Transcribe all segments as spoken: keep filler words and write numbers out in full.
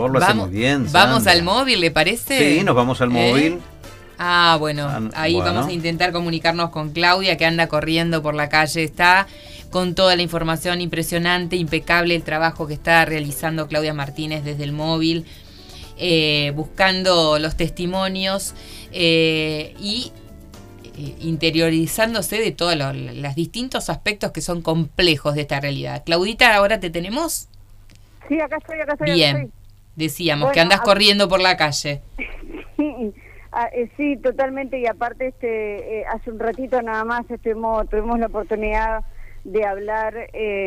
favor, lo vamos, hace muy bien. Vamos Sandra. al móvil, ¿le parece? Sí, nos vamos al ¿Eh? móvil. Ah, bueno, Ah, ahí bueno. vamos a intentar comunicarnos con Claudia, que anda corriendo por la calle, está con toda la información impresionante, impecable el trabajo que está realizando Claudia Martínez desde el móvil, eh, buscando los testimonios eh, y eh, interiorizándose de todos los, los distintos aspectos que son complejos de esta realidad. Claudita, ¿ahora te tenemos? Sí, acá estoy, acá estoy. Bien, acá estoy. decíamos Bueno, que andas a... corriendo por la calle. Sí, ah, eh, sí, totalmente, y aparte este eh, hace un ratito nada más estuvimos, tuvimos la oportunidad de hablar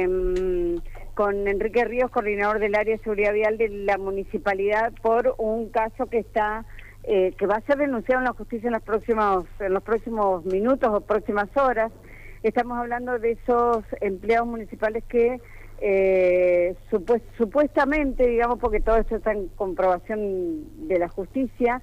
eh, con Enrique Ríos, coordinador del área de seguridad vial de la municipalidad, por un caso que está eh, que va a ser denunciado en la justicia en los próximos en los próximos minutos o próximas horas. Estamos hablando de esos empleados municipales que eh, supu supuestamente, digamos, porque todo esto está en comprobación de la justicia,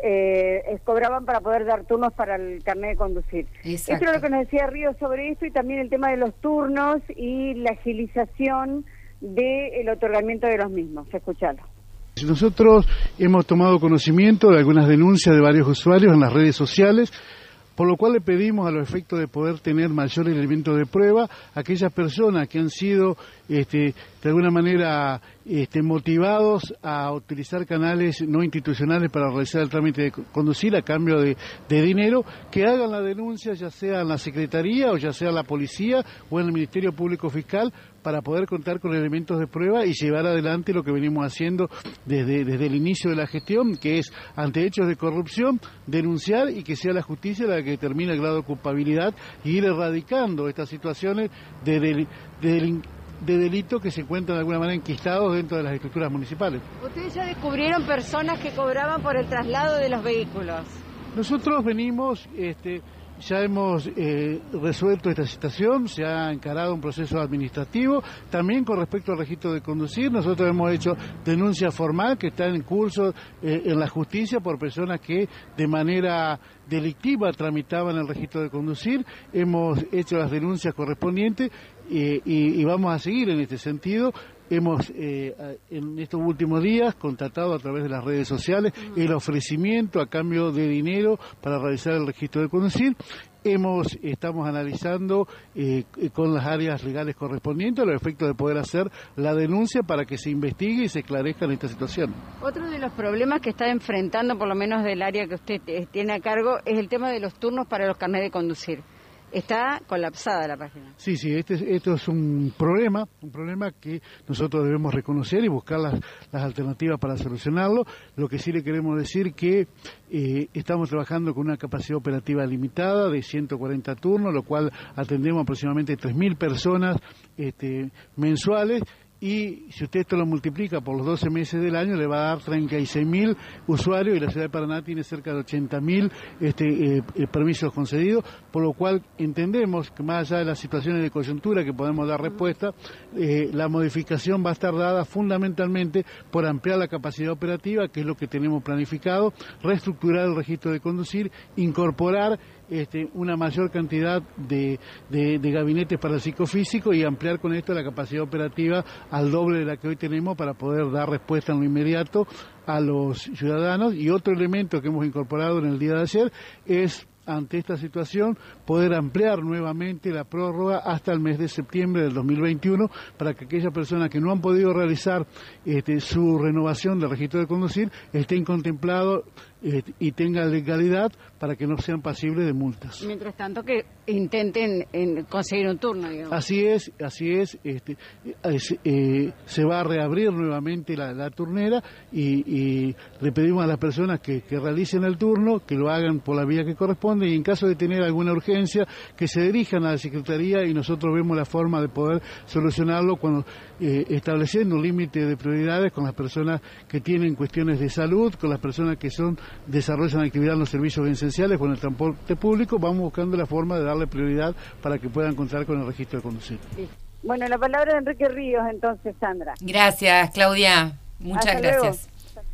Eh, cobraban para poder dar turnos para el carnet de conducir. Exacto. Esto es lo que nos decía Río sobre esto, y también el tema de los turnos y la agilización del otorgamiento de los mismos. Escuchalo. Nosotros hemos tomado conocimiento de algunas denuncias de varios usuarios en las redes sociales, por lo cual le pedimos, a los efectos de poder tener mayor elemento de prueba, a aquellas personas que han sido este, de alguna manera este, motivados a utilizar canales no institucionales para realizar el trámite de conducir a cambio de, de dinero, que hagan la denuncia, ya sea en la Secretaría o ya sea en la Policía o en el Ministerio Público Fiscal, para poder contar con elementos de prueba y llevar adelante lo que venimos haciendo desde, desde el inicio de la gestión, que es, ante hechos de corrupción, denunciar y que sea la justicia la que determine el grado de culpabilidad y ir erradicando estas situaciones de, de, de, de delito que se encuentran de alguna manera enquistados dentro de las estructuras municipales. Ustedes ya descubrieron personas que cobraban por el traslado de los vehículos. Nosotros venimos... Este, Ya hemos eh, resuelto esta situación, se ha encarado un proceso administrativo. También con respecto al registro de conducir, nosotros hemos hecho denuncia formal que está en curso eh, en la justicia por personas que de manera delictiva tramitaban el registro de conducir. Hemos hecho las denuncias correspondientes eh, y, y vamos a seguir en este sentido. Hemos eh, en estos últimos días contratado a través de las redes sociales el ofrecimiento a cambio de dinero para realizar el registro de conducir. Hemos, estamos analizando eh, con las áreas legales correspondientes los efectos de poder hacer la denuncia para que se investigue y se esclarezca en esta situación. Otro de los problemas que está enfrentando, por lo menos del área que usted tiene a cargo, es el tema de los turnos para los carnets de conducir. Está colapsada la página. Sí, sí, este, esto es un problema, un problema que nosotros debemos reconocer y buscar las, las alternativas para solucionarlo. Lo que sí le queremos decir que eh, estamos trabajando con una capacidad operativa limitada de ciento cuarenta turnos, lo cual atendemos aproximadamente tres mil personas este, mensuales. Y si usted esto lo multiplica por los doce meses del año, le va a dar treinta y seis mil usuarios, y la ciudad de Paraná tiene cerca de ochenta mil este, eh, permisos concedidos, por lo cual entendemos que más allá de las situaciones de coyuntura que podemos dar respuesta, eh, la modificación va a estar dada fundamentalmente por ampliar la capacidad operativa, que es lo que tenemos planificado, reestructurar el registro de conducir, incorporar Este, una mayor cantidad de, de, de gabinetes para el psicofísico y ampliar con esto la capacidad operativa al doble de la que hoy tenemos para poder dar respuesta en lo inmediato a los ciudadanos. Y otro elemento que hemos incorporado en el día de ayer es, ante esta situación, poder ampliar nuevamente la prórroga hasta el mes de septiembre del dos mil veintiuno para que aquellas personas que no han podido realizar este, su renovación del registro de conducir estén contemplados eh, y tengan legalidad para que no sean pasibles de multas. Mientras tanto que intenten en conseguir un turno, digamos. Así es, así es, este, es eh, se va a reabrir nuevamente la, la turnera y, y le pedimos a las personas que, que realicen el turno, que lo hagan por la vía que corresponde y en caso de tener alguna urgencia que se dirijan a la Secretaría y nosotros vemos la forma de poder solucionarlo cuando eh, estableciendo un límite de prioridades con las personas que tienen cuestiones de salud, con las personas que son desarrollan actividad en los servicios esenciales, con el transporte público, vamos buscando la forma de darle prioridad para que puedan contar con el registro de conducir. Bueno, la palabra de Enrique Ríos entonces, Sandra. Gracias, Claudia. Muchas Hasta gracias.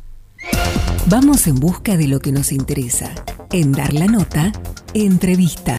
Luego. Vamos en busca de lo que nos interesa. En Dar la Nota, entrevista.